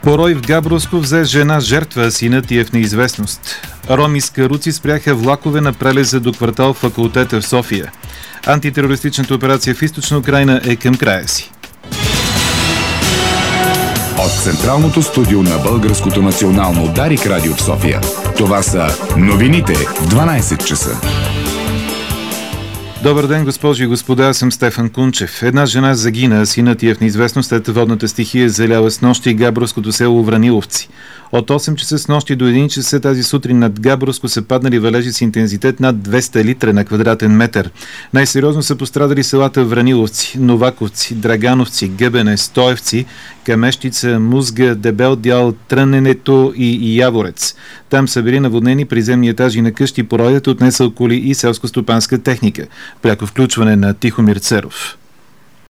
Порой в Габровско взе жена жертва, а синът е в неизвестност. Роми с каруци спряха влакове на прелеза до квартал Факултета в София. Антитерористичната операция в Източна Украйна е към края си. От Централното студио на Българското национално Дарик радио в София. Това са новините в 12 часа. Добър ден, госпожи и господа, аз съм Стефан Кунчев. Една жена загина, синът е в неизвестност след водната стихия заляла с нощи Габровското село Враниловци. От 8 часа с нощи до 1 часа тази сутрин над Габровско са паднали валежи с интензитет над 200 литра на квадратен метър. Най-сериозно са пострадали селата Враниловци, Новаковци, Драгановци, Гъбене, Стоевци, Камещица, Музга, Дебел дял, Тръненето и Яворец. Там са били наводнени приземни етажи на къщи, пороят отнесъл коли и селско-стопанска техника. Пряко включване на Тихомир Церов.